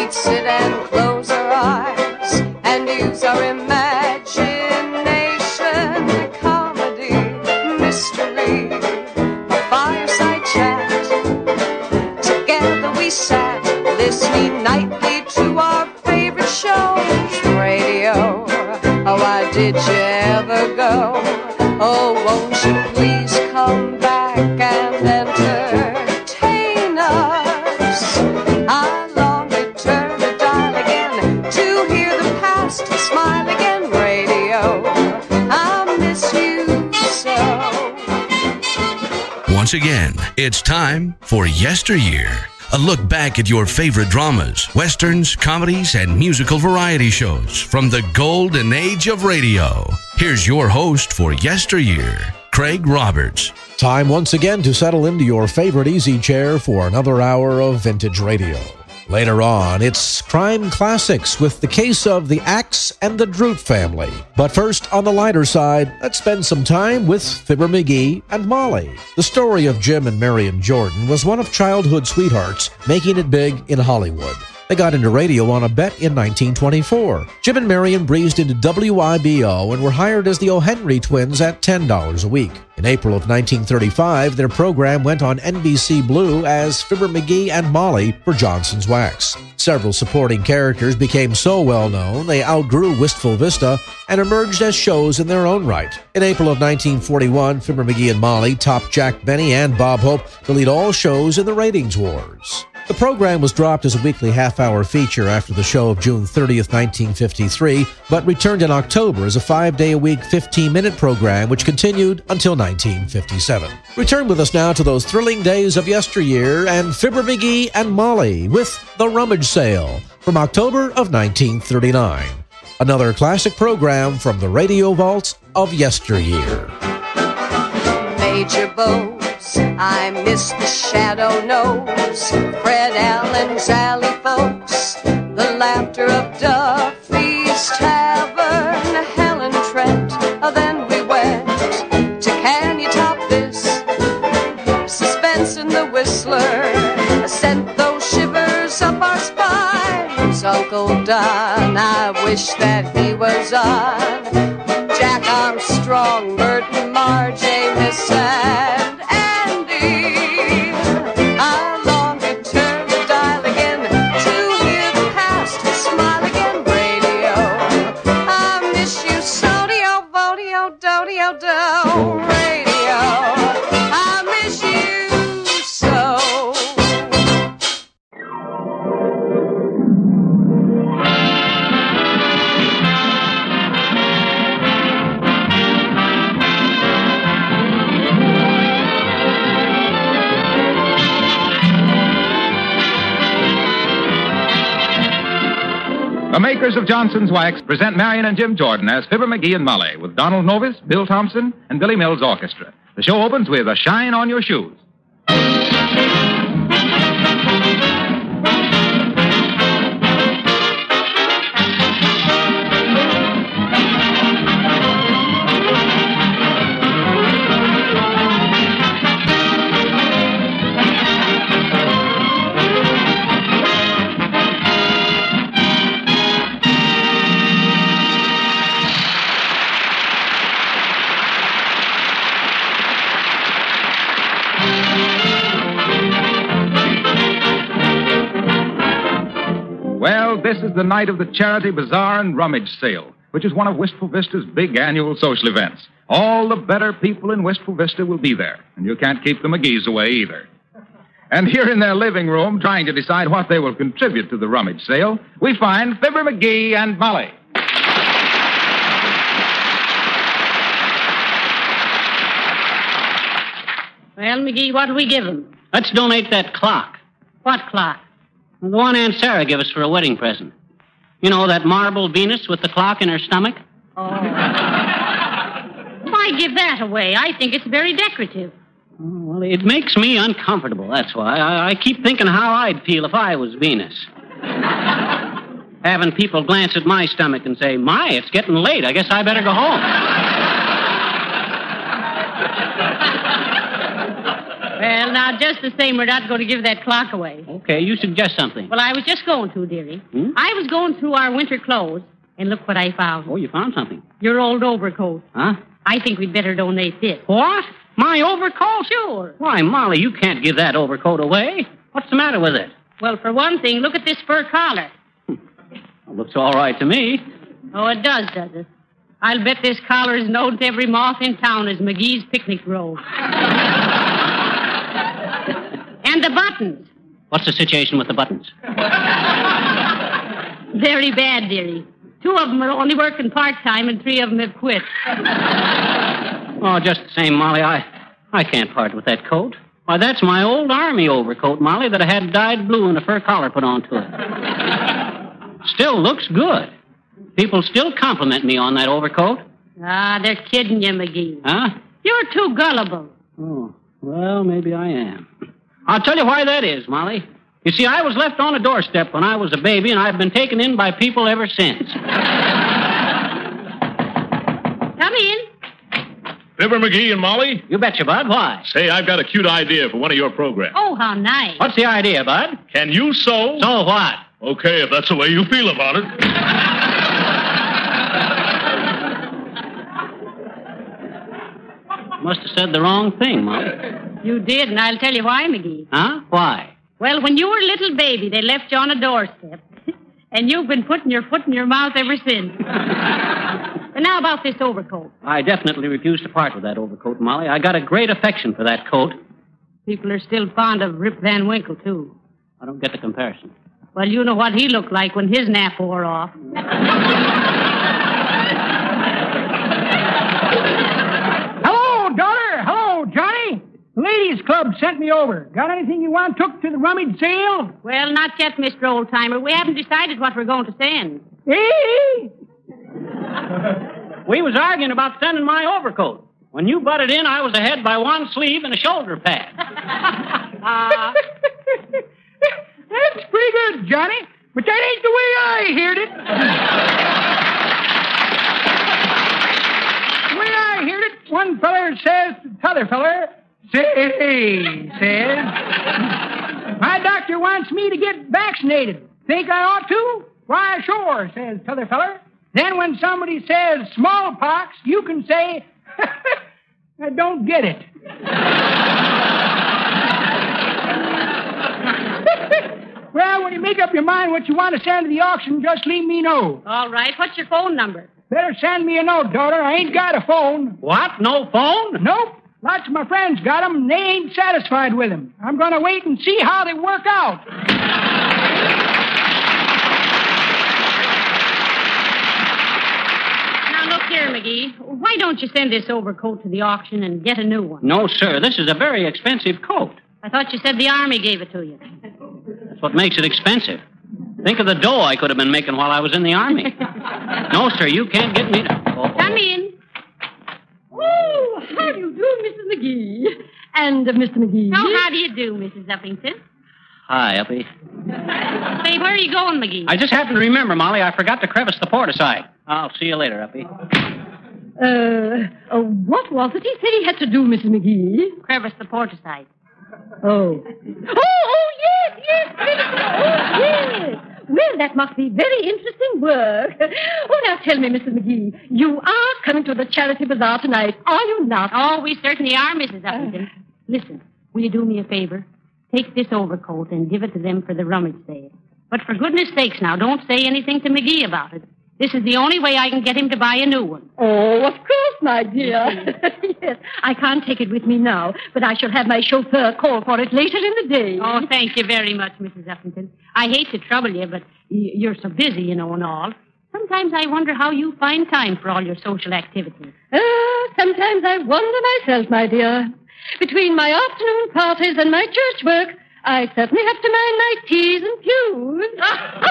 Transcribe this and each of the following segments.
we sit and close our eyes and use our imagination. Comedy, mystery, a fireside chat. Together we sat, listening nightly to our favorite shows. Radio, oh, why did you ever go? Oh, won't you please come back and entertain us? I long to turn the dial again to hear the past smile again. Radio, I miss you so. Once again, it's time for Yesteryear. A look back at your favorite dramas, westerns, comedies, and musical variety shows from the golden age of radio. Here's your host for Yesteryear, Craig Roberts. Time once again to settle into your favorite easy chair for another hour of vintage radio. Later on, it's Crime Classics with the case of the Axe and the Droop family. But first, on the lighter side, let's spend some time with Fibber McGee and Molly. The story of Jim and Marion Jordan was one of childhood sweethearts making it big in Hollywood. They got into radio on a bet in 1924. Jim and Marion breezed into WIBO and were hired as the O'Henry twins at $10 a week. In April of 1935, their program went on NBC Blue as Fibber McGee and Molly for Johnson's Wax. Several supporting characters became so well known they outgrew Wistful Vista and emerged as shows in their own right. In April of 1941, Fibber McGee and Molly topped Jack Benny and Bob Hope to lead all shows in the ratings wars. The program was dropped as a weekly half-hour feature after the show of June 30th, 1953, but returned in October as a 5-day-a-week, 15-minute program which continued until 1957. Return with us now to those thrilling days of yesteryear and Fibber McGee and Molly with The Rummage Sale from October of 1939. Another classic program from the radio vaults of yesteryear. Major Bose, I miss the shadow nose, Fred Allen's alley folks, the laughter of Duffy's Tavern, Helen Trent, then we went to Can You Top This? Suspense in the Whistler sent those shivers up our spines. Uncle Don, I wish that he was on. Jack Armstrong, Burton, Marge, Amos, and Andy. I long to turn the dial again to hear the past smile again. Radio, I miss you so. Dio, vodio, do-dio, do. Radio, I miss you so. The makers of Johnson's Wax present Marion and Jim Jordan as Fibber McGee and Molly with Donald Novis, Bill Thompson, and Billy Mills Orchestra. The show opens with A Shine on Your Shoes. Well, this is the night of the Charity Bazaar and Rummage Sale, which is one of Wistful Vista's big annual social events. All the better people in Wistful Vista will be there, and you can't keep the McGees away either. And here in their living room, trying to decide what they will contribute to the Rummage Sale, we find Fibber McGee and Molly. Well, McGee, what do we give him? Let's donate that clock. What clock? The one Aunt Sarah gave us for a wedding present. You know, that marble Venus with the clock in her stomach? Oh. Why give that away? I think it's very decorative. Well, it makes me uncomfortable, that's why. I keep thinking how I'd feel if I was Venus. Having people glance at my stomach and say, "My, it's getting late. I guess I better go home." Well, now, just the same, we're not going to give that clock away. Okay, you suggest something. Well, I was just going to, dearie. I was going through our winter clothes, and look what I found. Oh, you found something. Your old overcoat. Huh? I think we'd better donate this. What? My overcoat? Sure. Why, Molly, you can't give that overcoat away. What's the matter with it? Well, for one thing, look at this fur collar. It looks all right to me. Oh, it does it? I'll bet this collar is known to every moth in town as McGee's Picnic Grove. And the buttons. What's the situation with the buttons? Very bad, dearie. 2 of them are only working part-time and 3 of them have quit. Oh, just the same, Molly, I can't part with that coat. Why, that's my old Army overcoat, Molly, that I had dyed blue and a fur collar put onto it. Still looks good. People still compliment me on that overcoat. Ah, they're kidding you, McGee. Huh? You're too gullible. Oh, well, maybe I am. I'll tell you why that is, Molly. You see, I was left on a doorstep when I was a baby, and I've been taken in by people ever since. Come in. Fibber McGee and Molly? You betcha, Bud. Why? Say, I've got a cute idea for one of your programs. Oh, how nice. What's the idea, Bud? Can you sew? So what? Okay, if that's the way you feel about it. Must have said the wrong thing, Molly. You did, and I'll tell you why, McGee. Huh? Why? Well, when you were a little baby, they left you on a doorstep. And you've been putting your foot in your mouth ever since. And now about this overcoat. I definitely refuse to part with that overcoat, Molly. I got a great affection for that coat. People are still fond of Rip Van Winkle, too. I don't get the comparison. Well, you know what he looked like when his nap wore off. Hello, daughter. Hello, Johnny. The Ladies' Club sent me over. Got anything you want took to the rummage sale? Well, not yet, Mr. Oldtimer. We haven't decided what we're going to send. Hey! We was arguing about sending my overcoat. When you butted in, I was ahead by one sleeve and a shoulder pad. That's pretty good, Johnny. But that ain't the way I heard it. The way I heard it, one feller says to t'other feller, say, says, my doctor wants me to get vaccinated. Think I ought to? Why, sure, says t'other feller. Then when somebody says smallpox, you can say, I don't get it. Well, when you make up your mind what you want to send to the auction, just leave me know. All right. What's your phone number? Better send me a note, daughter. I ain't got a phone. What? No phone? Nope. Lots of my friends got 'em, and they ain't satisfied with 'em. I'm going to wait and see how they work out. Now, look here, McGee. Why don't you send this overcoat to the auction and get a new one? No, sir. This is a very expensive coat. I thought you said the Army gave it to you. That's what makes it expensive. Think of the dough I could have been making while I was in the Army. No, sir, you can't get me to... Come in. Oh, how do you do, Mrs. McGee? And Mr. McGee. Oh, how do you do, Mrs. Uppington? Hi, Uppy. Say, where are you going, McGee? I just happened to remember, Molly, I forgot to crevice the port aside. I'll see you later, Uppy. What was it he said he had to do, Mrs. McGee? Crevice the port aside. Oh, yes, Minister. Oh, yes. Well, that must be very interesting work. Oh, now tell me, Mrs. McGee, you are coming to the charity bazaar tonight, are you not? Oh, we certainly are, Mrs. Uppington. Listen, will you do me a favor? Take this overcoat and give it to them for the rummage sale. But for goodness sakes now, don't say anything to McGee about it. This is the only way I can get him to buy a new one. Oh, of course, my dear. Yes, I can't take it with me now, but I shall have my chauffeur call for it later in the day. Oh, thank you very much, Mrs. Uppington. I hate to trouble you, but you're so busy, you know, and all. Sometimes I wonder how you find time for all your social activities. Sometimes I wonder myself, my dear. Between my afternoon parties and my church work, I certainly have to mind my T's and Q's.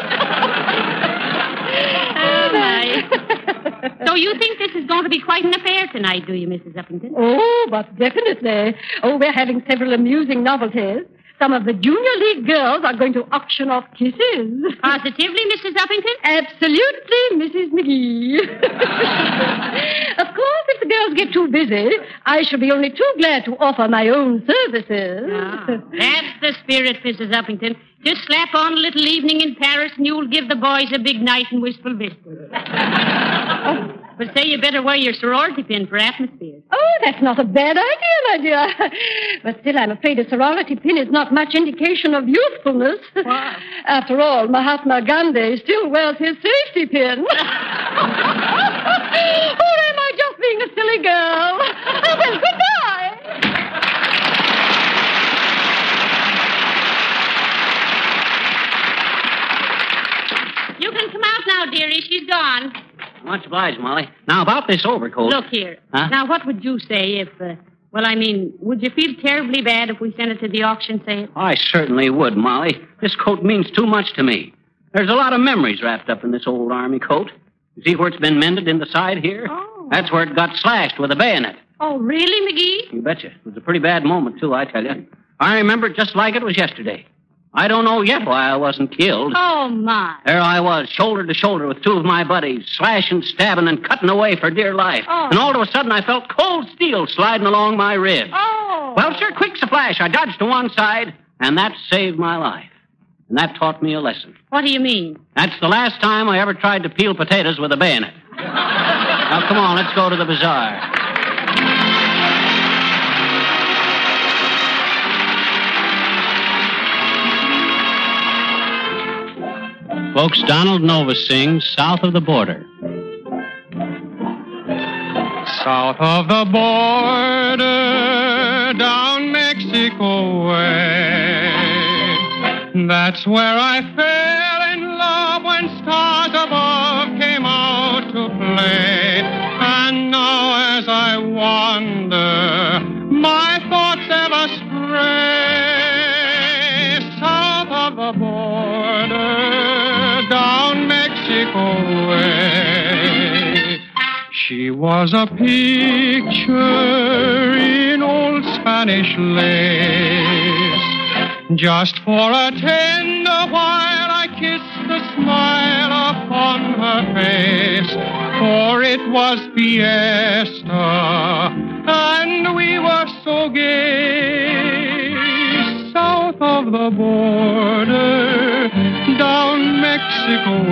Oh, my. So you think this is going to be quite an affair tonight, do you, Mrs. Uppington? Oh, but definitely. Oh, we're having several amusing novelties. some of the Junior League girls are going to auction off kisses. Positively, Mrs. Uppington? Absolutely, Mrs. McGee. Of course, if the girls get too busy, I shall be only too glad to offer my own services. That's the spirit, Mrs. Uppington. Just slap on a little evening in Paris and you'll give the boys a big night in Wistful Vista. But say you better wear your sorority pin for atmosphere. Oh, that's not a bad idea, my dear. But still, I'm afraid a sorority pin is not much indication of youthfulness. Wow. After all, Mahatma Gandhi still wears his safety pin. Or am I just being a silly girl? Oh, well, goodbye. You can come out now, dearie. She's gone. Much obliged, Molly. Now, about this overcoat. Look here. Huh? Now, what would you say if, would you feel terribly bad if we sent it to the auction sale? I certainly would, Molly. This coat means too much to me. There's a lot of memories wrapped up in this old army coat. You see where it's been mended in the side here? Oh. That's where it got slashed with a bayonet. Oh, really, McGee? You betcha. It was a pretty bad moment, too, I tell you. I remember it just like it was yesterday. I don't know yet why I wasn't killed. Oh, my. There I was, shoulder to shoulder with two of my buddies, slashing, stabbing, and cutting away for dear life. Oh. And all of a sudden, I felt cold steel sliding along my ribs. Oh. Well, sure, quick as a flash, I dodged to one side, and that saved my life. And that taught me a lesson. What do you mean? That's the last time I ever tried to peel potatoes with a bayonet. Now, come on, let's go to the bazaar. Folks, Donald Nova sings South of the Border. South of the border, down Mexico way. That's where I fell in love when stars above came out to play. And now as I wander, my thoughts ever stray. South of the border, down Mexico way. She was a picture in old Spanish lace. Just for a tender while I kissed the smile upon her face. For it was fiesta, and we were so gay. South of the border, down Mexico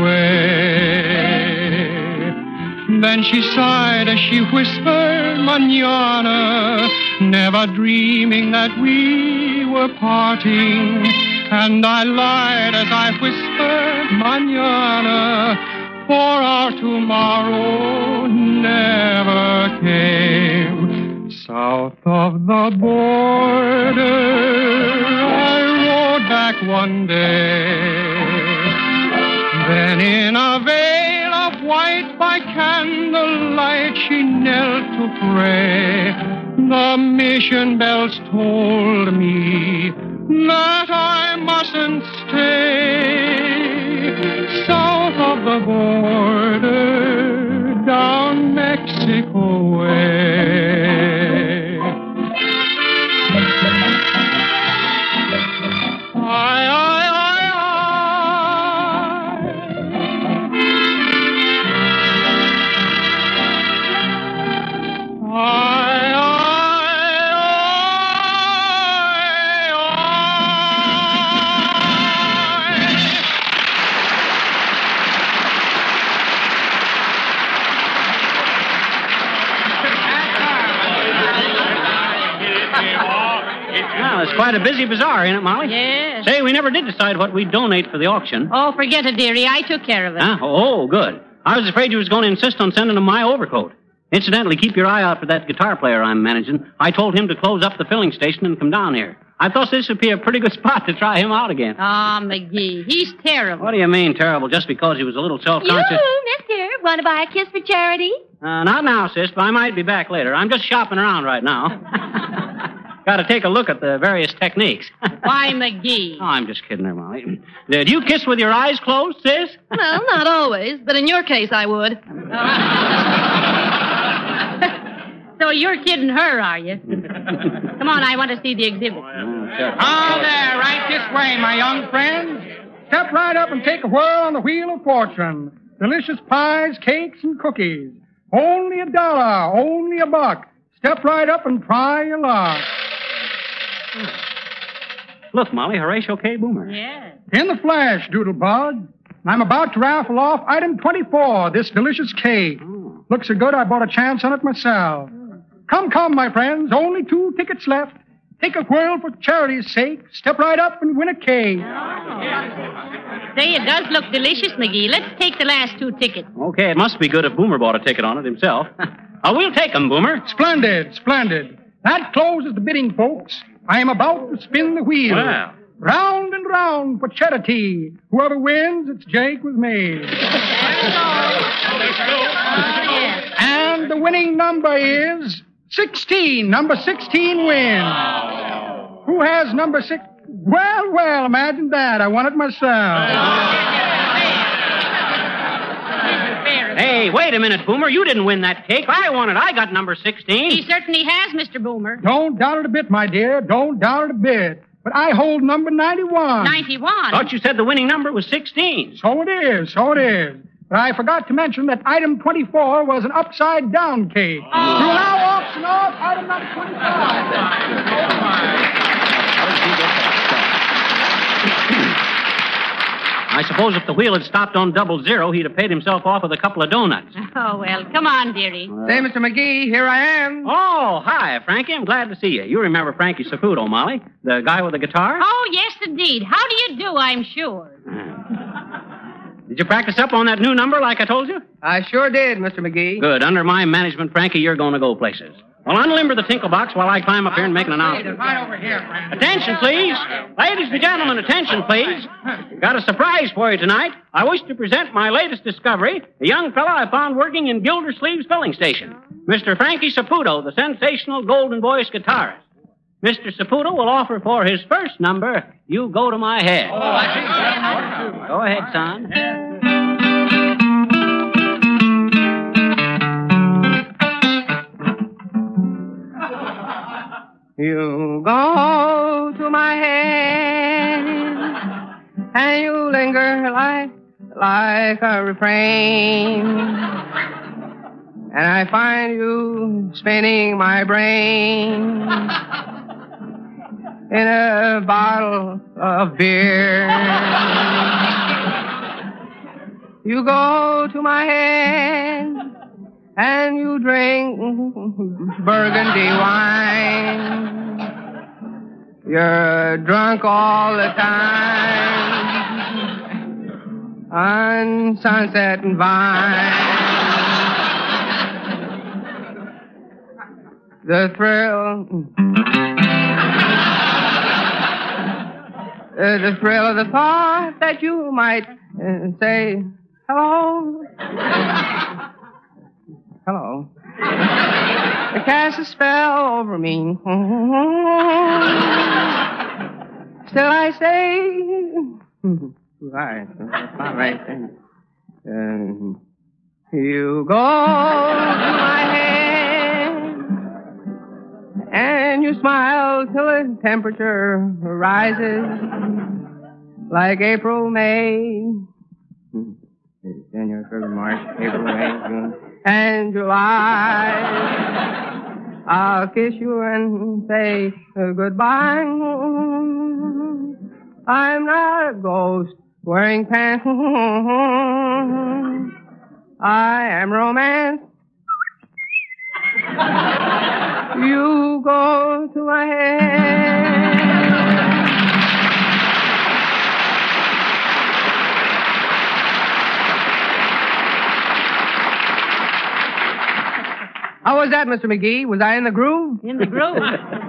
way. Then she sighed as she whispered, Mañana, never dreaming that we were parting. And I lied as I whispered, Mañana, for our tomorrow never came. South of the border, I rode back one day. Then in a veil of white by candlelight she knelt to pray. The mission bells told me that I mustn't stay. South of the border, down Mexico way. It's quite a busy bazaar, ain't it, Molly? Yes. Say, we never did decide what we'd donate for the auction. Oh, forget it, dearie. I took care of it. Huh? Oh, good. I was afraid you was going to insist on sending him my overcoat. Incidentally, keep your eye out for that guitar player I'm managing. I told him to close up the filling station and come down here. I thought this would be a pretty good spot to try him out again. Oh, McGee, he's terrible. What do you mean, terrible, just because he was a little self-conscious? You, mister, want to buy a kiss for charity? Not now, sis, but I might be back later. I'm just shopping around right now. Got to take a look at the various techniques. Why, McGee? Oh, I'm just kidding there, Molly. Did you kiss with your eyes closed, sis? Well, not always, but in your case, I would. So you're kidding her, are you? Come on, I want to see the exhibit. Ah, there, right this way, my young friends. Step right up and take a whirl on the Wheel of Fortune. Delicious pies, cakes, and cookies. Only $1, only $1. Step right up and try your luck. Look, Molly, Horatio K. Boomer. Yes. In the flash, Doodlebug. I'm about to raffle off item 24, this delicious cake. Looks so good I bought a chance on it myself. Come, my friends. Only 2 tickets left. Take a whirl for charity's sake. Step right up and win a cake. Say, it does look delicious, McGee. Let's take the last 2 tickets. Okay, it must be good if Boomer bought a ticket on it himself. We'll take them, Boomer. Splendid. That closes the bidding, folks. I am about to spin the wheel. Wow. Round and round for charity. Whoever wins, it's Jake with me. And the winning number is 16. Number 16 wins. Who has number 6? Well, imagine that. I won it myself. Hey, wait a minute, Boomer. You didn't win that cake. I won it. I got number 16. He certainly has, Mr. Boomer. Don't doubt it a bit, my dear. Don't doubt it a bit. But I hold number 91. 91? Thought you said the winning number was 16. So it is. But I forgot to mention that item 24 was an upside-down cake. We'll now auction off item number 25. I suppose if the wheel had stopped on 00, he'd have paid himself off with a couple of donuts. Oh, well, come on, dearie. Say, Mr. McGee, here I am. Oh, hi, Frankie. I'm glad to see you. You remember Frankie Saputo, Molly? The guy with the guitar? Oh, yes, indeed. How do you do, I'm sure? Did you practice up on that new number like I told you? I sure did, Mr. McGee. Good. Under my management, Frankie, you're going to go places. Well, unlimber the tinkle box while I climb up here and make an announcement. Right over here, friend. Attention, please. Ladies and gentlemen, attention, please. Got a surprise for you tonight. I wish to present my latest discovery, a young fella I found working in Gildersleeve's filling station. Mr. Frankie Saputo, the sensational golden voice guitarist. Mr. Saputo will offer for his first number, You Go to My Head. Go ahead, son. You go to my head and you linger like a refrain, and I find you spinning my brain in a bottle of beer. You go to my head and you drink burgundy wine. You're drunk all the time on Sunset and Vine. The thrill of the thought that you might say hello. Hello. It casts a spell over me. Still I say, right, that's not right. You go to my head and you smile till the temperature rises like April, May. January, February, March, April, May, June, and July. I'll kiss you and say goodbye. I'm not a ghost wearing pants. I am romance. You go to my head. How was that, Mr. McGee? Was I in the groove? In the groove?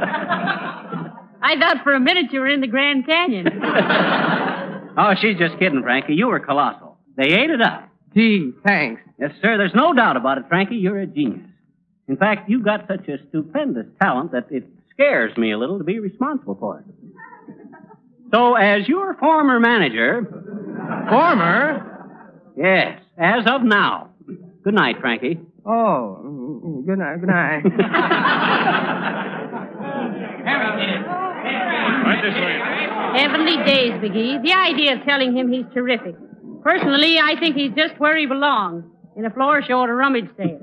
I thought for a minute you were in the Grand Canyon. Oh, she's just kidding, Frankie. You were colossal. They ate it up. Gee, thanks. Yes, sir. There's no doubt about it, Frankie. You're a genius. In fact, you've got such a stupendous talent that it scares me a little to be responsible for it. So, as your former manager... Former? Yes, as of now. Good night, Frankie. Oh, good night. this way. Heavenly days, McGee. The idea of telling him he's terrific. Personally, I think he's just where he belongs, in a floor show at a rummage sale.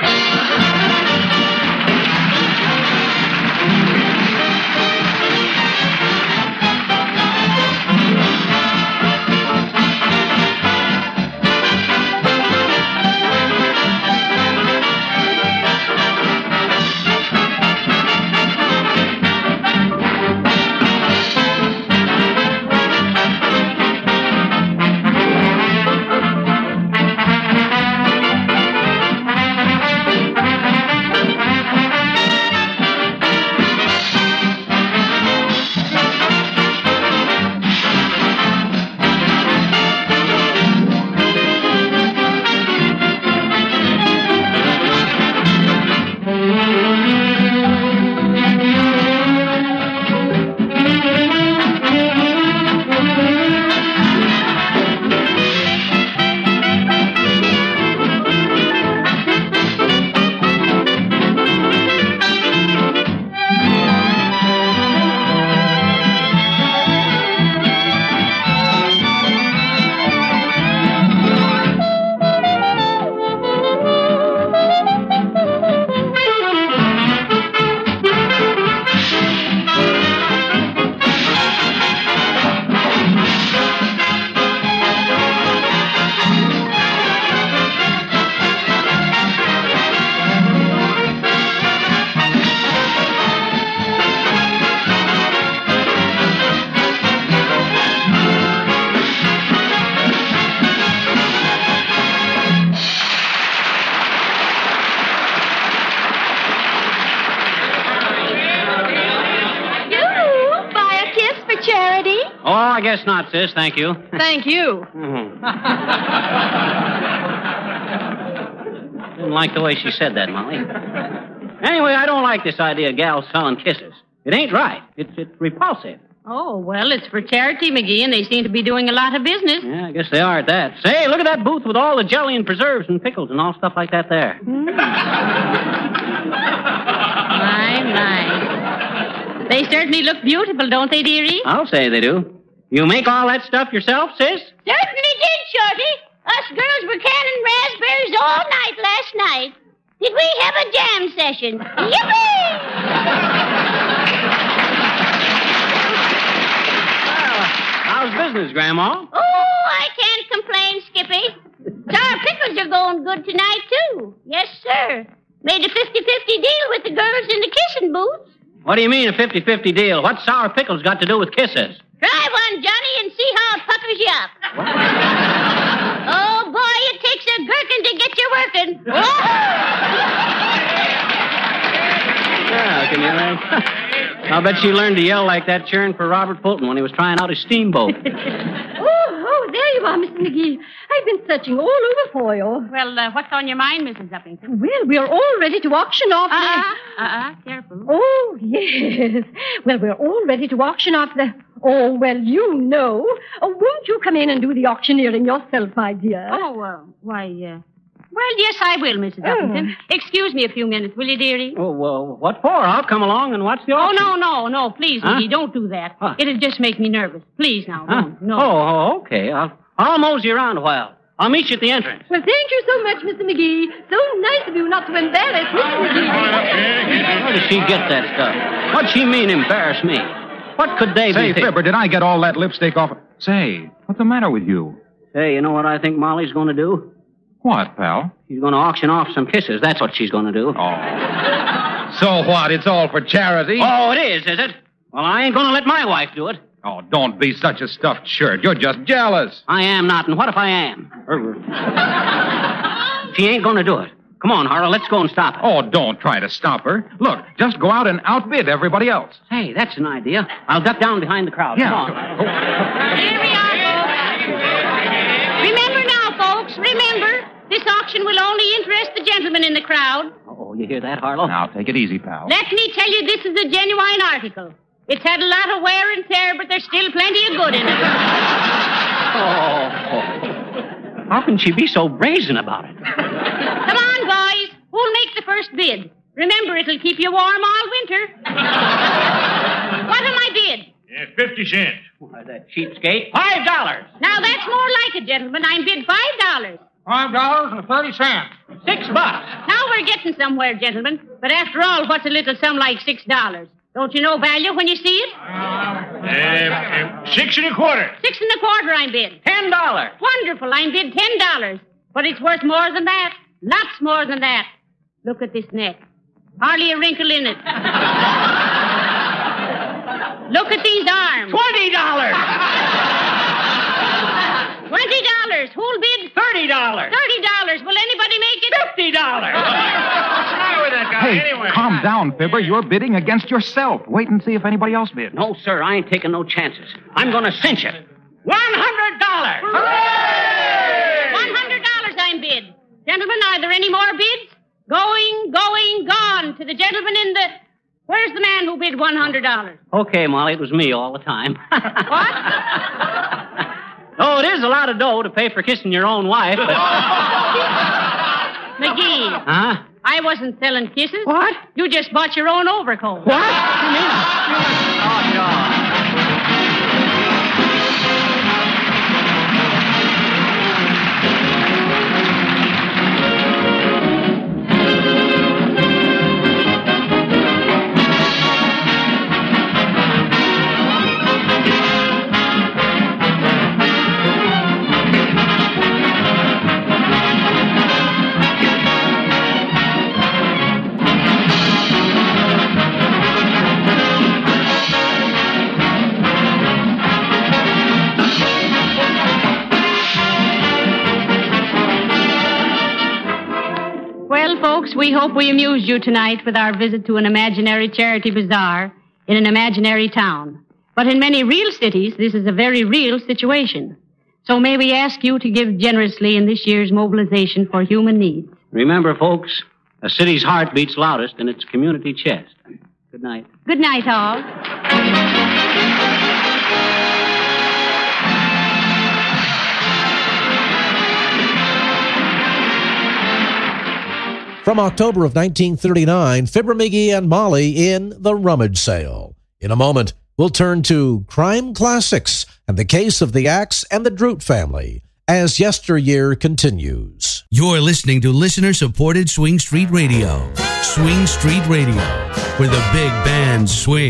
Oh, I guess not, sis. Thank you. Thank you. Didn't like the way she said that, Molly. Anyway, I don't like this idea of gals selling kisses. It ain't right. It's repulsive. Oh, well, it's for charity, McGee, and they seem to be doing a lot of business. Yeah, I guess they are at that. Say, look at that booth with all the jelly and preserves and pickles and all stuff like that there. My. They certainly look beautiful, don't they, dearie? I'll say they do. You make all that stuff yourself, sis? Certainly did, Shorty. Us girls were canning raspberries all night last night. Did we have a jam session? Yippee! How's business, Grandma? Oh, I can't complain, Skippy. Sour pickles are going good tonight, too. Yes, sir. Made a 50-50 deal with the girls in the kissing booths. What do you mean, a 50-50 deal? What's sour pickles got to do with kisses? Try one, Johnny, and see how it puckers you up. Oh, boy, it takes a gherkin to get you working. Yeah, can you imagine? I'll bet she learned to yell like that cheering for Robert Fulton when he was trying out his steamboat. Oh, there you are, Mr. McGee. I've been searching all over for you. Well, what's on your mind, Mrs. Uppington? Well, we're all ready to auction off careful. Oh, yes. Well, we're all ready to auction off the... Oh, well, you know. Oh, won't you come in and do the auctioneering yourself, my dear? Oh, why, Well, yes, I will, Mrs. Uppington. Excuse me a few minutes, will you, dearie? Oh, well, what for? I'll come along and watch the auction. Oh, no, please, McGee, don't do that. Huh? It'll just make me nervous. Please, now, don't. No. Oh, okay. I'll mosey around a while. I'll meet you at the entrance. Well, thank you so much, Mr. McGee. So nice of you not to embarrass Mr. McGee. Where does she get that stuff? What'd she mean, embarrass me? What could they be? Say, Fibber, did I get all that lipstick off? Say, what's the matter with you? Hey, you know what I think Molly's going to do? What, pal? She's going to auction off some kisses. That's what she's going to do. Oh. So what? It's all for charity? Oh, it is it? Well, I ain't going to let my wife do it. Oh, don't be such a stuffed shirt. You're just jealous. I am not, and what if I am? She ain't going to do it. Come on, Harlow, let's go and stop her. Oh, don't try to stop her. Look, just go out and outbid everybody else. Hey, that's an idea. I'll duck down behind the crowd. Yeah. Come on. Here we are, folks. Remember now, folks, remember, this auction will only interest the gentlemen in the crowd. Oh, you hear that, Harlow? Now, take it easy, pal. Let me tell you, this is a genuine article. It's had a lot of wear and tear, but there's still plenty of good in it. Oh. How can she be so brazen about it? Come on, boys. Who'll make the first bid? Remember, it'll keep you warm all winter. What am I bid? Yeah, At 50 cents. Why, that cheapskate. $5. Now that's more like it, gentlemen. I'm bid $5. $5.30. $6. Now we're getting somewhere, gentlemen. But after all, what's a little sum like $6? Don't you know value when you see it? 6 and a quarter. 6 and a quarter, I'm bid. $10. Wonderful, I'm bid $10. But it's worth more than that. Lots more than that. Look at this neck. Hardly a wrinkle in it. Look at these arms. $20. $20. Who'll bid? $30. $30. Will anybody make it? $50. Hey, calm down, Fibber. You're bidding against yourself. Wait and see if anybody else bids. No, sir, I ain't taking no chances. I'm going to cinch it. $100. $100 I'm bid. Gentlemen, are there any more bids? Going, gone to the gentleman in the... Where's the man who bid $100? Okay, Molly, it was me all the time. What? Oh, it is a lot of dough to pay for kissing your own wife, but... McGee. Huh? I wasn't selling kisses. What? You just bought your own overcoat. What? You mean? Oh, no. We hope we amused you tonight with our visit to an imaginary charity bazaar in an imaginary town. But in many real cities, this is a very real situation. So may we ask you to give generously in this year's mobilization for human needs. Remember, folks, a city's heart beats loudest in its community chest. Good night. Good night, all. From October of 1939, Fibber McGee and Molly in The Rummage Sale. In a moment, we'll turn to Crime Classics and the case of the Axe and the Droot family as yesteryear continues. You're listening to listener-supported Swing Street Radio. Swing Street Radio, where the big bands swing.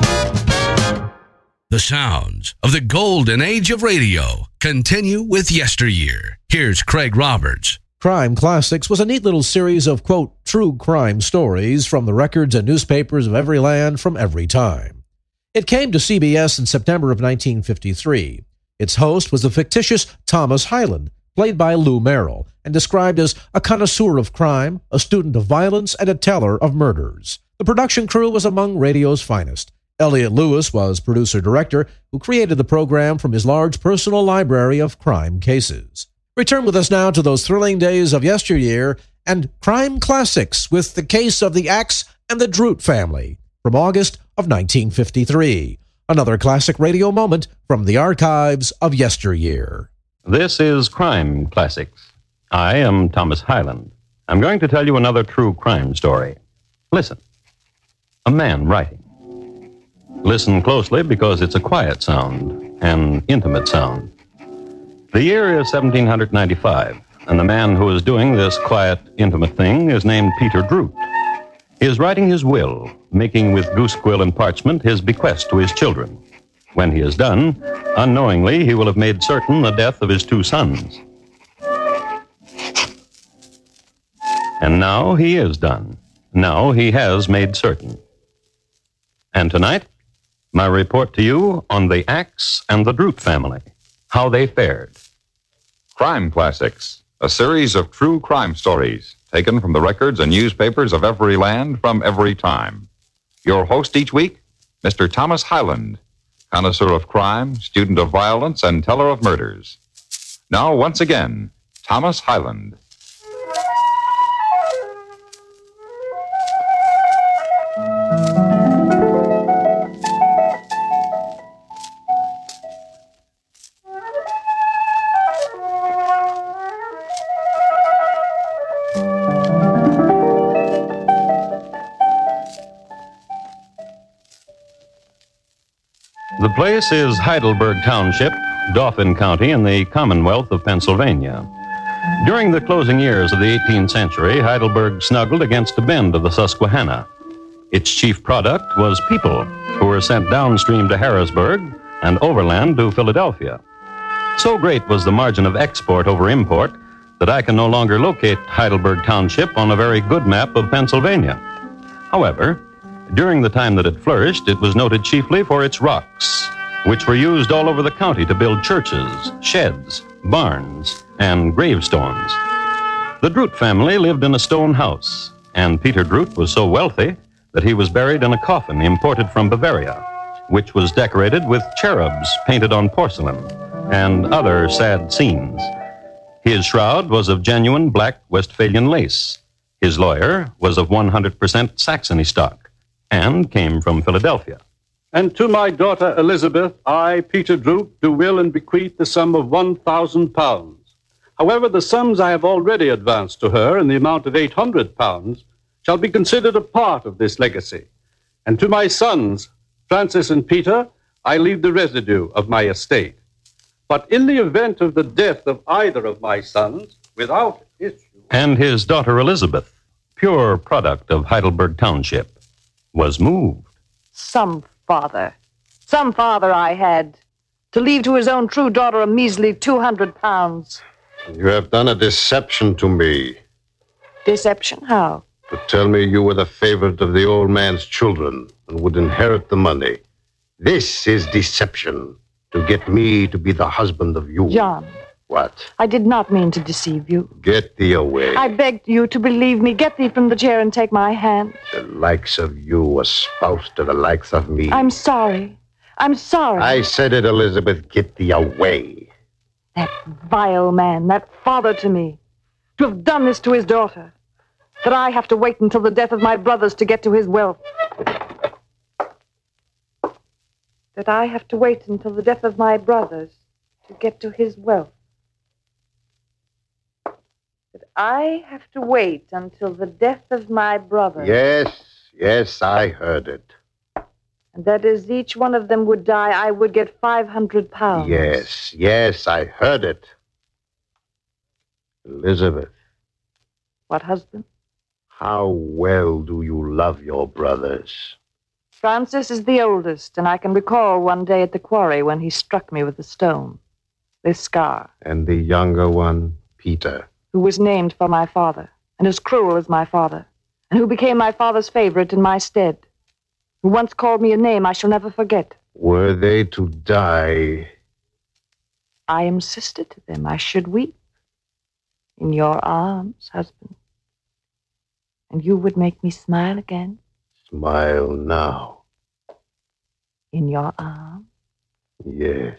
The sounds of the golden age of radio continue with yesteryear. Here's Craig Roberts. Crime Classics was a neat little series of, quote, true crime stories from the records and newspapers of every land from every time. It came to CBS in September of 1953. Its host was the fictitious Thomas Hyland, played by Lou Merrill, and described as a connoisseur of crime, a student of violence, and a teller of murders. The production crew was among radio's finest. Elliot Lewis was producer-director, who created the program from his large personal library of crime cases. Return with us now to those thrilling days of yesteryear and Crime Classics with the case of the Axe and the Droot family from August of 1953. Another classic radio moment from the archives of yesteryear. This is Crime Classics. I am Thomas Hyland. I'm going to tell you another true crime story. Listen. A man writing. Listen closely because it's a quiet sound, an intimate sound. The year is 1795, and the man who is doing this quiet, intimate thing is named Peter Droot. He is writing his will, making with goose quill and parchment his bequest to his children. When he is done, unknowingly he will have made certain the death of his two sons. And now he is done. Now he has made certain. And tonight, my report to you on the Axe and the Droot family. How they fared. Crime Classics, a series of true crime stories taken from the records and newspapers of every land from every time. Your host each week, Mr. Thomas Hyland, connoisseur of crime, student of violence, and teller of murders. Now, once again, Thomas Hyland. The The place is Heidelberg Township, Dauphin County, in the Commonwealth of Pennsylvania. During the closing years of the 18th century, Heidelberg snuggled against a bend of the Susquehanna. Its chief product was people, who were sent downstream to Harrisburg and overland to Philadelphia. So great was the margin of export over import that I can no longer locate Heidelberg Township on a very good map of Pennsylvania. However, during the time that it flourished, it was noted chiefly for its rocks, which were used all over the county to build churches, sheds, barns, and gravestones. The Droot family lived in a stone house, and Peter Droot was so wealthy that he was buried in a coffin imported from Bavaria, which was decorated with cherubs painted on porcelain and other sad scenes. His shroud was of genuine black Westphalian lace. His lawyer was of 100% Saxony stock and came from Philadelphia. And to my daughter Elizabeth, I, Peter Droot, do will and bequeath the sum of £1,000. However, the sums I have already advanced to her in the amount of £800 shall be considered a part of this legacy. And to my sons, Francis and Peter, I leave the residue of my estate. But in the event of the death of either of my sons, without issue... And his daughter Elizabeth, pure product of Heidelberg Township, was moved. Some father I had, to leave to his own true daughter a measly £200. You have done a deception to me. Deception? How? To tell me you were the favorite of the old man's children and would inherit the money. This is deception, to get me to be the husband of you. John. What? I did not mean to deceive you. Get thee away. I begged you to believe me. Get thee from the chair and take my hand. The likes of you, a spouse to the likes of me. I'm sorry. I said it, Elizabeth. Get thee away. That vile man, that father to me, to have done this to his daughter, that I have to wait until the death of my brothers to get to his wealth. That I have to wait until the death of my brothers to get to his wealth. That I have to wait until the death of my brothers. Yes, I heard it. And that as each one of them would die, I would get £500. Yes, I heard it. Elizabeth. What, husband? How well do you love your brothers? Francis is the oldest, and I can recall one day at the quarry when he struck me with a stone. This scar. And the younger one, Peter. Who was named for my father, and as cruel as my father, and who became my father's favorite in my stead, who once called me a name I shall never forget. Were they to die? I am sister to them. I should weep. In your arms, husband. And you would make me smile again. Smile now. In your arms? Yes.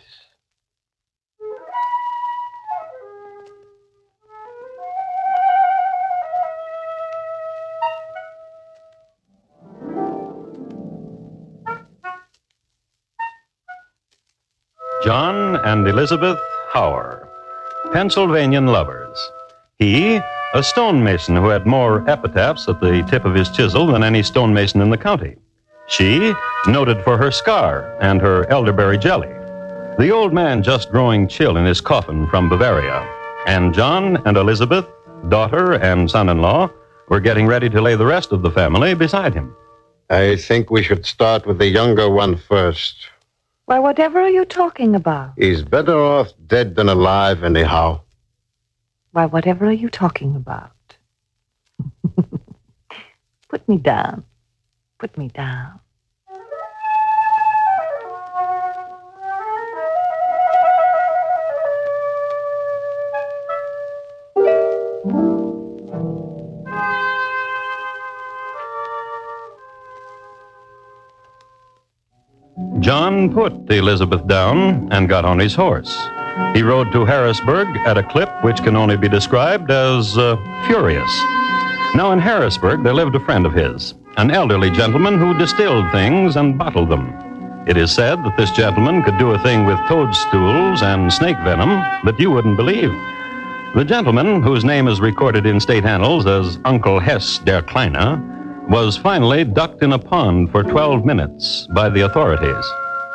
John and Elizabeth Hauer, Pennsylvanian lovers. He, a stonemason who had more epitaphs at the tip of his chisel than any stonemason in the county. She, noted for her scar and her elderberry jelly. The old man just growing chill in his coffin from Bavaria. And John and Elizabeth, daughter and son-in-law, were getting ready to lay the rest of the family beside him. I think we should start with the younger one first. Why, whatever are you talking about? He's better off dead than alive, anyhow. Why, whatever are you talking about? Put me down. Put me down. John put Elizabeth down and got on his horse. He rode to Harrisburg at a clip which can only be described as furious. Now in Harrisburg there lived a friend of his, an elderly gentleman who distilled things and bottled them. It is said that this gentleman could do a thing with toadstools and snake venom that you wouldn't believe. The gentleman, whose name is recorded in state annals as Uncle Hess der Kleine, was finally ducked in a pond for 12 minutes by the authorities.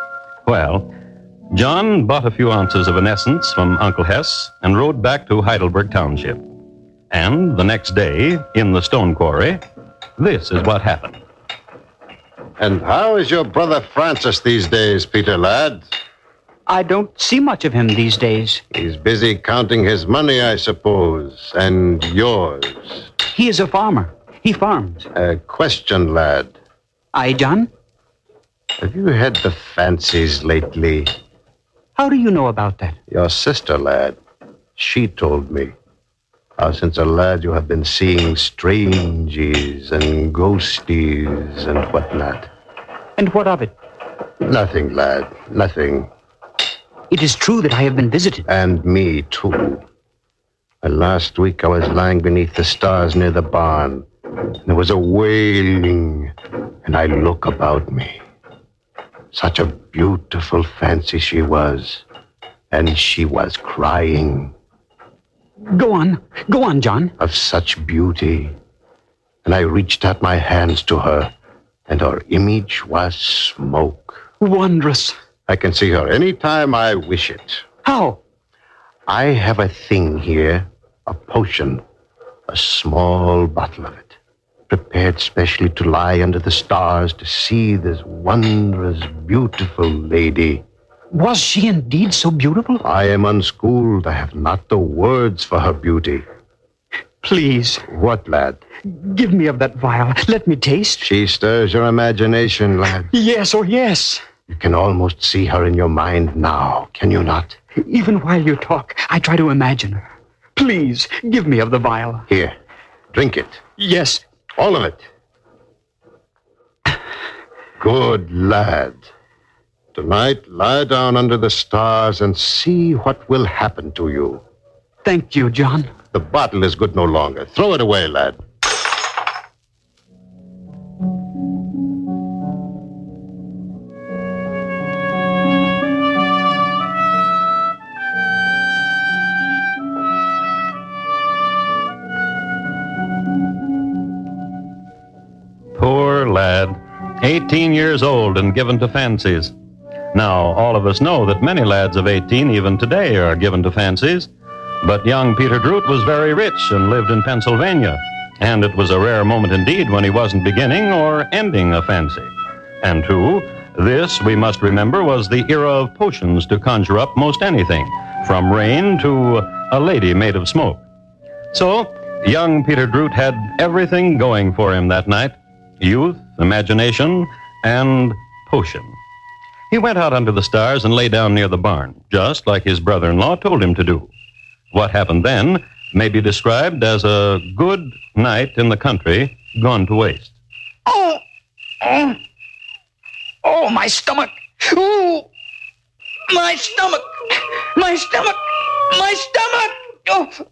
Well, John bought a few ounces of an essence from Uncle Hess and rode back to Heidelberg Township. And the next day, in the stone quarry, this is what happened. And how is your brother Francis these days, Peter, lad? I don't see much of him these days. He's busy counting his money, I suppose, and yours. He is a farmer. He farms. A question, lad. Aye, John? Have you had the fancies lately? How do you know about that? Your sister, lad. She told me. How since a lad you have been seeing strangies and ghosties and whatnot. And what of it? Nothing, lad. Nothing. It is true that I have been visited. And me, too. Last week I was lying beneath the stars near the barn. There was a wailing, and I look about me. Such a beautiful fancy she was. And she was crying. Go on, John. Of such beauty. And I reached out my hands to her, and her image was smoke. Wondrous. I can see her any time I wish it. How? I have a thing here, a potion, a small bottle of it, prepared specially to lie under the stars to see this wondrous, beautiful lady. Was she indeed so beautiful? I am unschooled. I have not the words for her beauty. Please. What, lad? Give me of that vial. Let me taste. She stirs your imagination, lad. Yes, oh yes. You can almost see her in your mind now, can you not? Even while you talk, I try to imagine her. Please, give me of the vial. Here, drink it. Yes. All of it. Good lad. Tonight, lie down under the stars and see what will happen to you. Thank you, John. The bottle is good no longer. Throw it away, lad. Poor lad, 18 years old and given to fancies. Now, all of us know that many lads of 18 even today are given to fancies, but young Peter Droot was very rich and lived in Pennsylvania, and it was a rare moment indeed when he wasn't beginning or ending a fancy. And two, this, we must remember, was the era of potions to conjure up most anything, from rain to a lady made of smoke. So, young Peter Droot had everything going for him that night: youth, imagination, and potion. He went out under the stars and lay down near the barn, just like his brother-in-law told him to do. What happened then may be described as a good night in the country gone to waste. Oh, my stomach. Ooh, my stomach. My stomach. My stomach.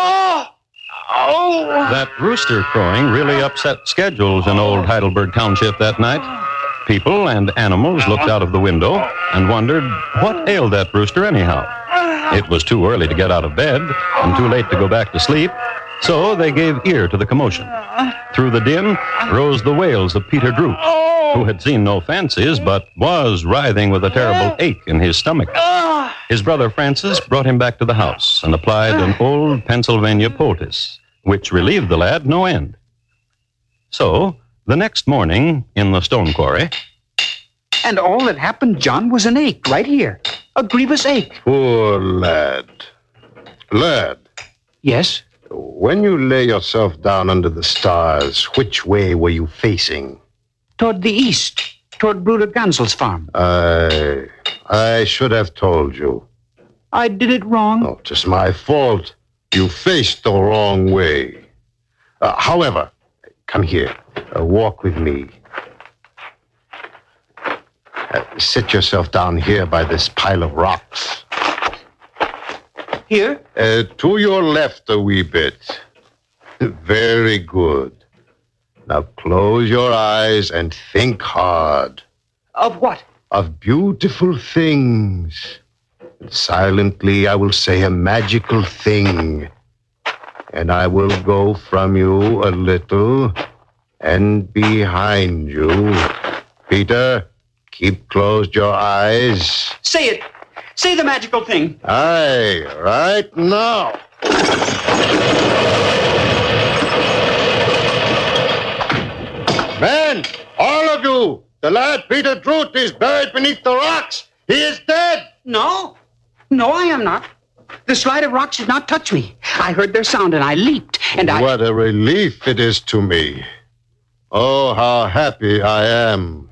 Oh. That rooster crowing really upset schedules in old Heidelberg Township that night. People and animals looked out of the window and wondered what ailed that rooster anyhow. It was too early to get out of bed and too late to go back to sleep, so they gave ear to the commotion. Through the din rose the wails of Peter Droot, who had seen no fancies but was writhing with a terrible ache in his stomach. His brother Francis brought him back to the house and applied an old Pennsylvania poultice, which relieved the lad no end. So, the next morning, in the stone quarry... And all that happened, John, was an ache right here. A grievous ache. Poor lad. Lad. Yes? When you lay yourself down under the stars, which way were you facing? Toward the east. Toward Bruder Gansel's farm. I should have told you. I did it wrong? Oh, 'tis my fault. You faced the wrong way. However, come here. Walk with me. Sit yourself down here by this pile of rocks. Here? To your left a wee bit. Very good. Now close your eyes and think hard. Of what? Of beautiful things. And silently I will say a magical thing. And I will go from you a little and behind you. Peter, Keep closed your eyes. Say it. Say the magical thing. Aye, right now. Men, all of you, the lad Peter Druth is buried beneath the rocks. He is dead. No. No, I am not. The slide of rocks did not touch me. I heard their sound and I leaped, and I... What a relief it is to me. Oh, how happy I am.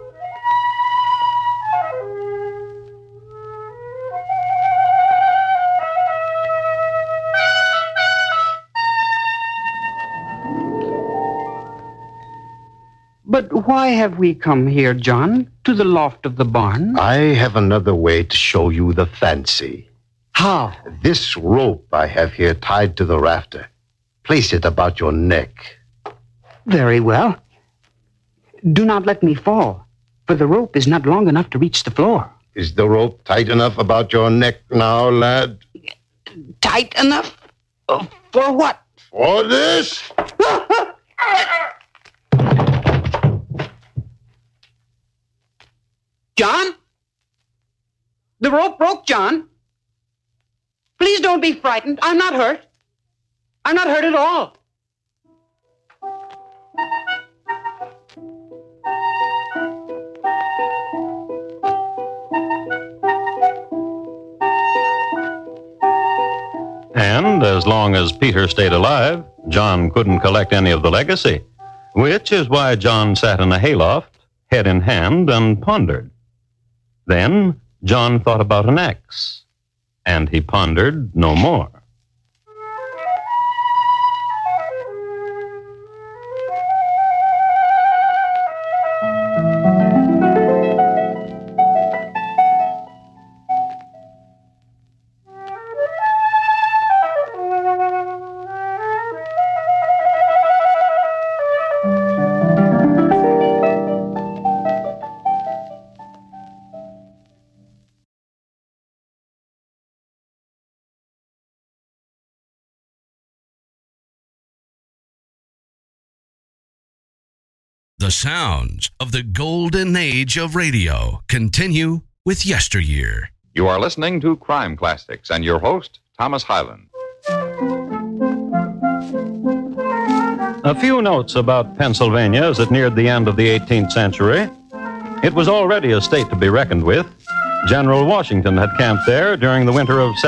But why have we come here, John? To the loft of the barn? I have another way to show you the fancy. How? This rope I have here tied to the rafter. Place it about your neck. Very well. Do not let me fall, for the rope is not long enough to reach the floor. Is the rope tight enough about your neck now, lad? Tight enough? For what? For this? John? The rope broke, John. Please don't be frightened. I'm not hurt. I'm not hurt at all. And as long as Peter stayed alive, John couldn't collect any of the legacy, which is why John sat in a hayloft, head in hand, and pondered. Then John thought about an axe, and he pondered no more. The sounds of the golden age of radio continue with Yesteryear. You are listening to Crime Classics and your host, Thomas Hyland. A few notes about Pennsylvania as it neared the end of the 18th century. It was already a state to be reckoned with. General Washington had camped there during the winter of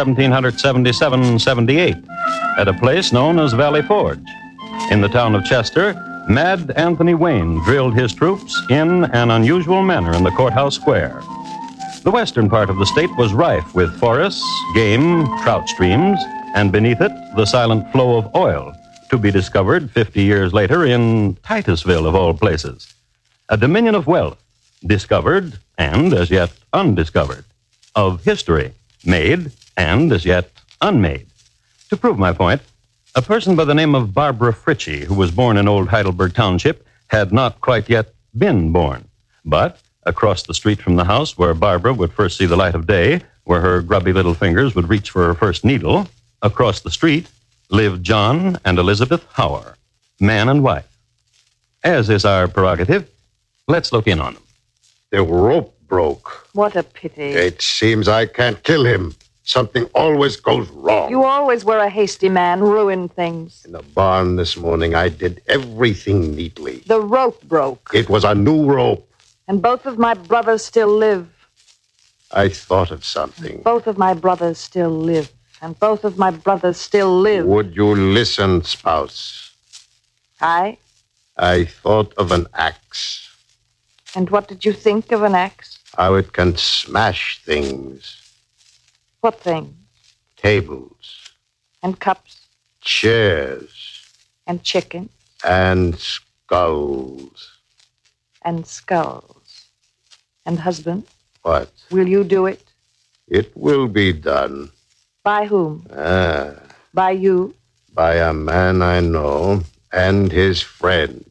1777-78 at a place known as Valley Forge. In the town of Chester, Mad Anthony Wayne drilled his troops in an unusual manner in the courthouse square. The western part of the state was rife with forests, game, trout streams, and beneath it, the silent flow of oil, to be discovered 50 years later in Titusville, of all places. A dominion of wealth, discovered and as yet undiscovered, of history, made and as yet unmade. To prove my point, a person by the name of Barbara Fritchie, who was born in Old Heidelberg Township, had not quite yet been born. But across the street from the house where Barbara would first see the light of day, where her grubby little fingers would reach for her first needle, across the street lived John and Elizabeth Hauer, man and wife. As is our prerogative, let's look in on them. The rope broke. What a pity. It seems I can't kill him. Something always goes wrong. You always were a hasty man, ruin things. In the barn this morning, I did everything neatly. The rope broke. It was a new rope. And both of my brothers still live. I thought of something. Both of my brothers still live. And both of my brothers still live. Would you listen, spouse? I thought of an axe. And what did you think of an axe? How it can smash things. What thing? Tables. And cups. Chairs. And chicken. And skulls. And skulls. And husband? What? Will you do it? It will be done. By whom? By you? By a man I know and his friend.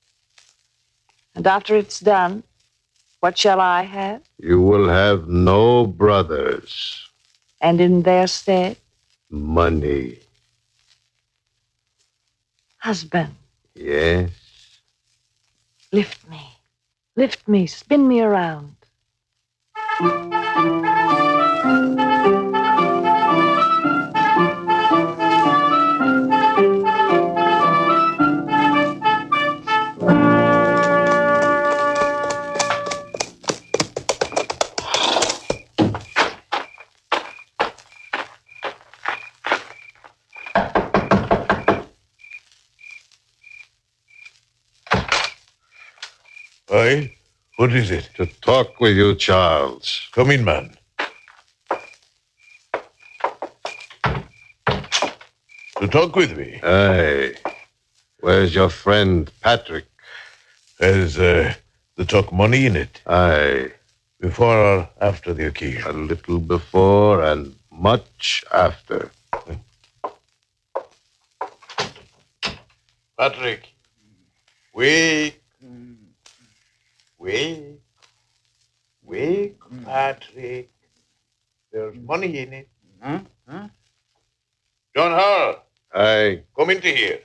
And after it's done, what shall I have? You will have no brothers. And in their stead? Money. Husband. Yes? Lift me, spin me around. Aye? What is it? To talk with you, Charles. Come in, man. To talk with me? Aye. Where's your friend, Patrick? Has the talk money in it? Aye. Before or after the occasion? A little before and much after. Patrick, wake. Wake. Wake, Patrick. There's money in it. Huh? John Hall. Aye. Come into here.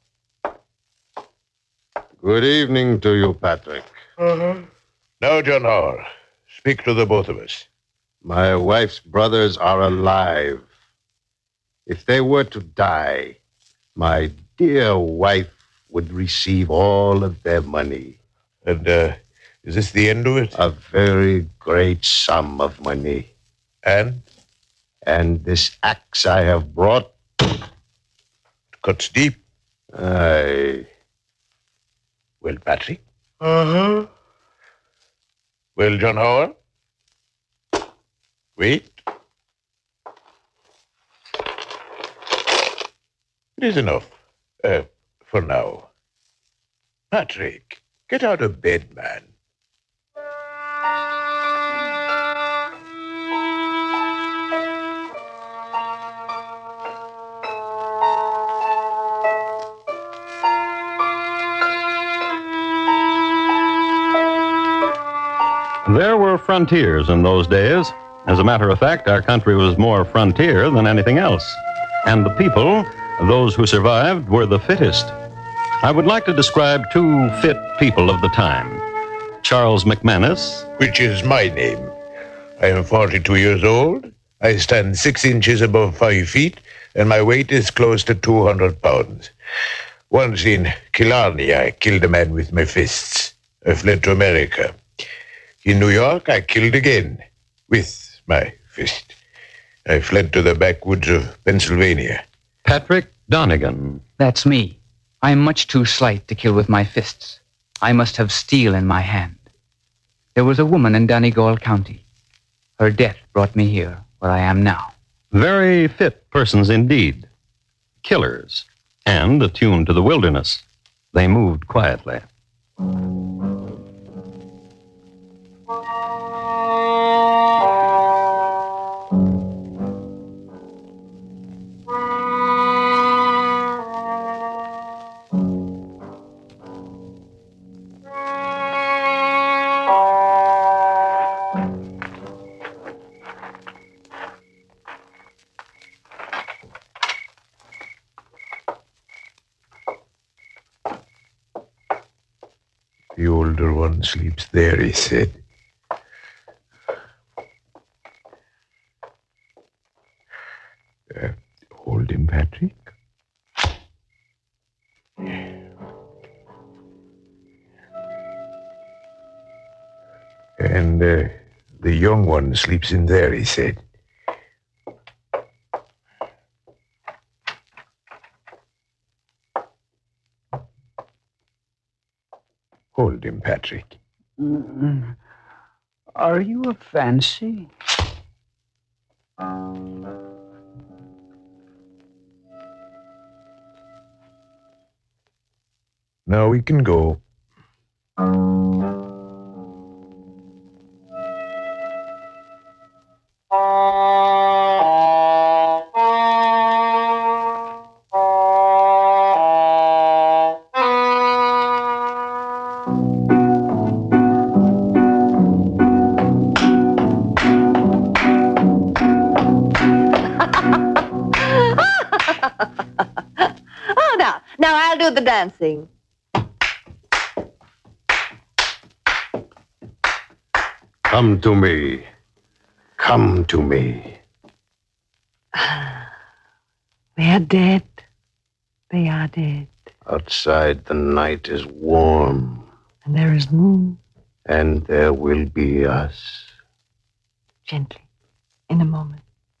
Good evening to you, Patrick. Now, John Hall, speak to the both of us. My wife's brothers are alive. If they were to die, my dear wife would receive all of their money. And, is this the end of it? A very great sum of money. And? And this axe I have brought cuts deep. Aye. Well, Patrick? Well, John Howard? Wait. It is enough. For now. Patrick, get out of bed, man. There were frontiers in those days. As a matter of fact, our country was more frontier than anything else. And the people, those who survived, were the fittest. I would like to describe two fit people of the time. Charles McManus. Which is my name. I am 42 years old. I stand 6 inches above 5 feet, and my weight is close to 200 pounds. Once in Killarney, I killed a man with my fists. I fled to America. In New York, I killed again with my fist. I fled to the backwoods of Pennsylvania. Patrick Donegan. That's me. I am much too slight to kill with my fists. I must have steel in my hand. There was a woman in Donegal County. Her death brought me here, where I am now. Very fit persons indeed. Killers. And attuned to the wilderness. They moved quietly. The older one sleeps there, he said. Hold him, Patrick. And the young one sleeps in there, he said. Hold him, Patrick. Are you a fancy? Now we can go. Now I'll do the dancing. Come to me. Come to me. They are dead. They are dead. Outside the night is warm. And there is moon. And there will be us. Gently. In a moment.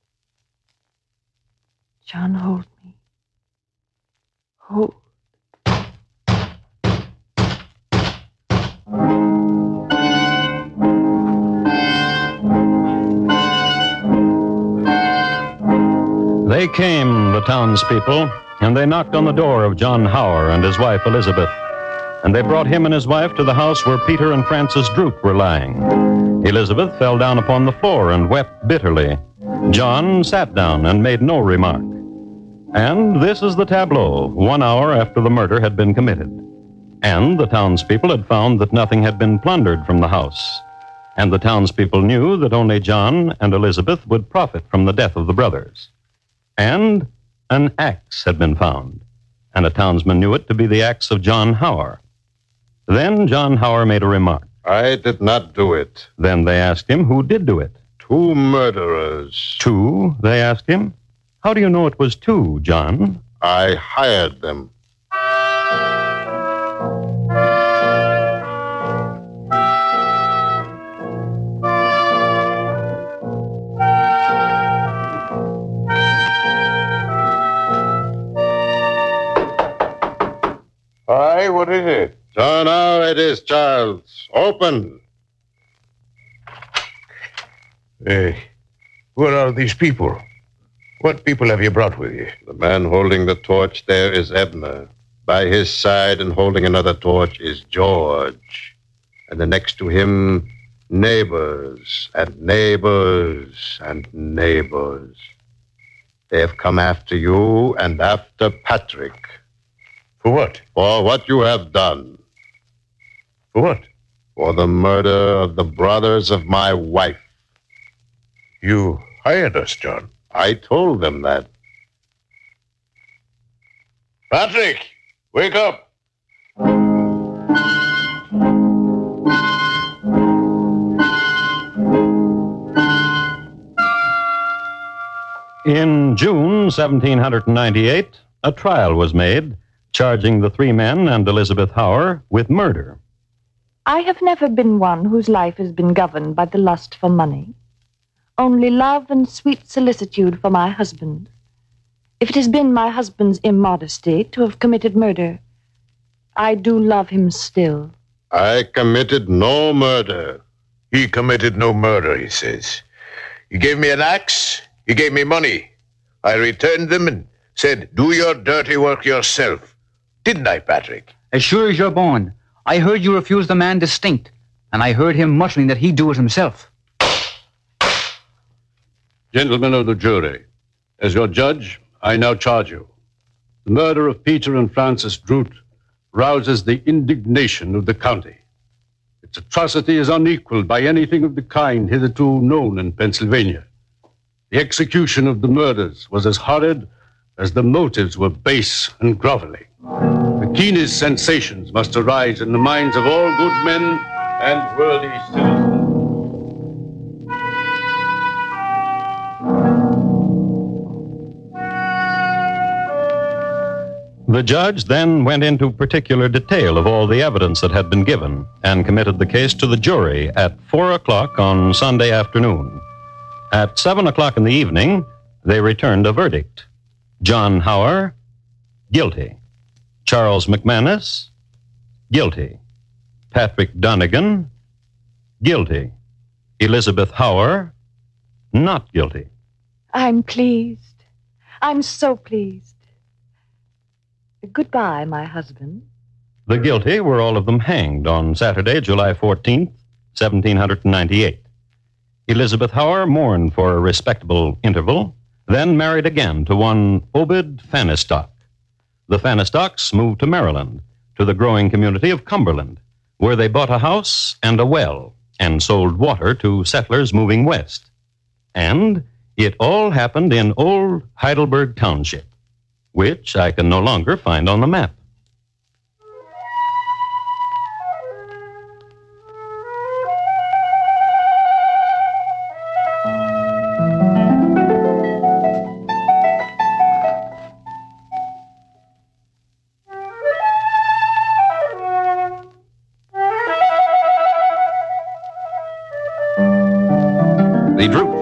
John, hold me. Hold. They came, the townspeople, and they knocked on the door of John Hauer and his wife Elizabeth. And they brought him and his wife to the house where Peter and Frances Droop were lying. Elizabeth fell down upon the floor and wept bitterly. John sat down and made no remark. And this is the tableau, 1 hour after the murder had been committed. And the townspeople had found that nothing had been plundered from the house. And the townspeople knew that only John and Elizabeth would profit from the death of the brothers. And an axe had been found, and a townsman knew it to be the axe of John Hauer. Then John Hauer made a remark. I did not do it. Then they asked him who did do it. 2 murderers. 2, they asked him. How do you know it was 2, John? I hired them. Hi, what is it? So now it is, Charles. Open. Hey, who are these people? What people have you brought with you? The man holding the torch there is Ebner. By his side and holding another torch is George. And the next to him, neighbors and neighbors and neighbors. They have come after you and after Patrick. For what? For what you have done. For what? For the murder of the brothers of my wife. You hired us, John. I told them that. Patrick, wake up. In June 1798, a trial was made charging the 3 men and Elizabeth Hauer with murder. I have never been one whose life has been governed by the lust for money. Only love and sweet solicitude for my husband. If it has been my husband's immodesty to have committed murder, I do love him still. I committed no murder. He committed no murder, he says. He gave me an axe. He gave me money. I returned them and said, do your dirty work yourself. Didn't I, Patrick? As sure as you're born. I heard you refuse the man distinct, and I heard him muttering that he'd do it himself. Gentlemen of the jury, as your judge, I now charge you. The murder of Peter and Frances Droop rouses the indignation of the county. Its atrocity is unequaled by anything of the kind hitherto known in Pennsylvania. The execution of the murders was as horrid as the motives were base and groveling. The keenest sensations must arise in the minds of all good men and worthy citizens. The judge then went into particular detail of all the evidence that had been given and committed the case to the jury at 4 o'clock on Sunday afternoon. At 7 o'clock in the evening, they returned a verdict. John Hauer, guilty. Charles McManus, guilty. Patrick Donegan, guilty. Elizabeth Hauer, not guilty. I'm pleased. I'm so pleased. Goodbye, my husband. The guilty were all of them hanged on Saturday, July 14th, 1798. Elizabeth Hauer mourned for a respectable interval, then married again to one Obed Fanistock. The Fanistocks moved to Maryland, to the growing community of Cumberland, where they bought a house and a well and sold water to settlers moving west. And it all happened in old Heidelberg Township, which I can no longer find on the map.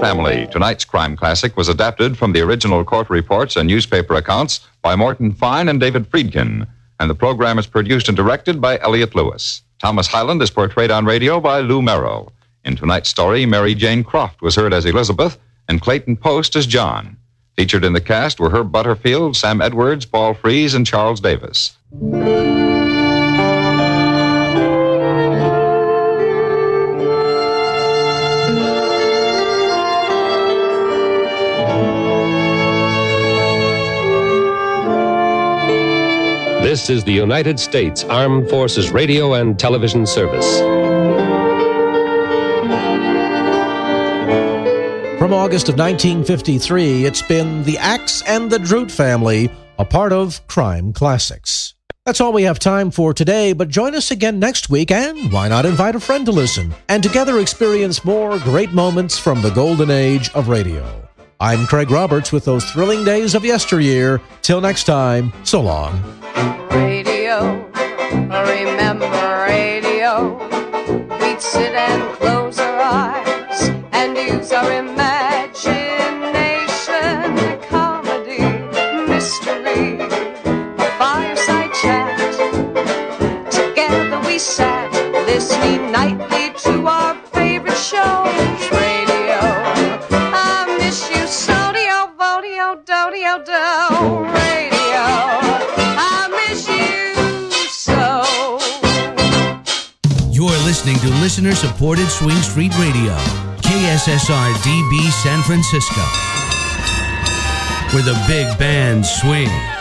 Family. Tonight's crime classic was adapted from the original court reports and newspaper accounts by Morton Fine and David Friedkin. And the program is produced and directed by Elliott Lewis. Thomas Hyland is portrayed on radio by Lou Merrill. In tonight's story, Mary Jane Croft was heard as Elizabeth and Clayton Post as John. Featured in the cast were Herb Butterfield, Sam Edwards, Paul Frees, and Charles Davis. This is the United States Armed Forces Radio and Television Service. From August of 1953, it's been the Axe and the Drute Family, a part of Crime Classics. That's all we have time for today, but join us again next week, and why not invite a friend to listen, and together experience more great moments from the golden age of radio. I'm Craig Roberts with those thrilling days of yesteryear. Till next time, so long. Radio, remember radio. We'd sit and close our eyes and use our imagination. Comedy, mystery, a fireside chat. Together we sat, listening nightly to our favorite shows. Radio, I miss you, sodio, vodio, dodio, do. Radio, I miss you so. You're listening to listener-supported Swing Street Radio, KSSR-DB San Francisco, where the big bands swing.